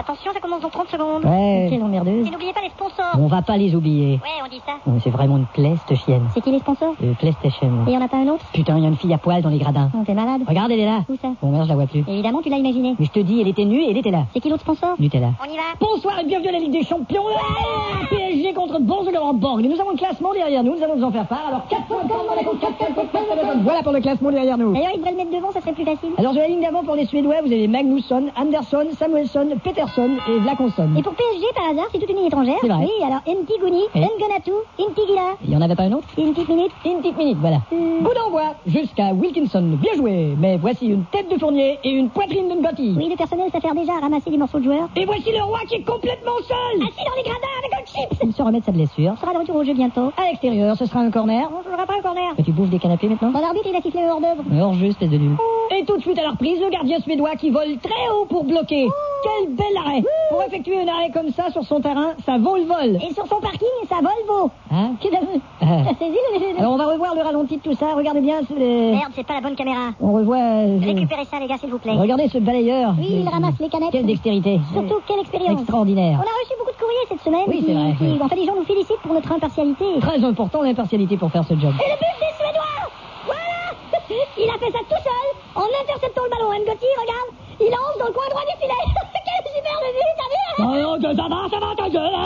Attention, ça commence dans 30 secondes. Ouais. Quelle emmerdeuse. Et n'oubliez pas les sponsors. On va pas les oublier. Ouais, on dit ça. Oh, c'est vraiment une plaie, cette chienne. C'est qui les sponsors? PlayStation. Et y en a pas un autre? Putain, il y a une fille à poil dans les gradins. Oh, t'es malade. Regarde, elle est là. Où ça? Bon, merde, je la vois plus. Évidemment, tu l'as imaginé. Mais je te dis, elle était nue et elle était là. C'est qui l'autre sponsor? Nutella. On y va. Bonsoir et bienvenue à la Ligue des Champions. PSG contre Bordeaux-Borg. Nous avons le classement derrière nous. Nous allons nous en faire part. Alors, 4 points dans la course, 4 points. Voilà pour le classement derrière nous. D'ailleurs, il devrait le mettre devant, ça serait plus facile. Alors, sur la ligne d'avant pour les Suédois, vous avez Magnusson, Andersson, Samuelsson, Peterson et Vlaconson. Et pour PSG, par hasard, c'est toute une ligne étrangère. C'est vrai. Oui, alors Ntiguni, Et Ngonatu, Ntigila. Il y en avait pas un autre? Une petite minute. Une petite minute, voilà. Coup d'envoi jusqu'à Wilkinson. Bien joué. Mais voici une tête de Fournier et une poitrine de Ngotti. Oui, le personnel s'affaire déjà à ramasser les morceaux de joueurs. Et voici le roi qui est complètement seul. Assis dans les gradins avec un chips. Il se remet de sa blessure. On sera de retour au jeu bientôt. À l'extérieur, ce sera un corner. On jouera pas un corner. Et tu bouffes des canapés maintenant? Bon, l'arbitre, il a sifflé un hors-d'œuvre. Hors jeu, espèce de nul. Et tout de suite à la reprise, le gardien suédois qui vole très haut pour bloquer. Quel bel arrêt. Pour effectuer un arrêt comme ça sur son terrain, ça vaut le vol. Et sur son parking, ça Volvo. Hein? T'as saisi le... Alors on va revoir le ralenti de tout ça. Regardez bien. Merde, c'est pas la bonne caméra. On revoit... Récupérez ça, les gars, s'il vous plaît. Regardez ce balayeur. Oui, il ramasse les canettes. Quelle dextérité. Surtout, quelle expérience. Extraordinaire. On a reçu beaucoup de courriers cette semaine. Oui, c'est vrai, oui. En fait, les gens nous félicitent pour notre impartialité. Très important l'impartialité pour faire ce job. Et le but des Suédois. Voilà. Il a fait ça tout seul, en interceptant le ballon. Ngotti, regarde, il lance dans le coin droit du filet. Quel super but, t'as vu? Non, ça va, ta gueule.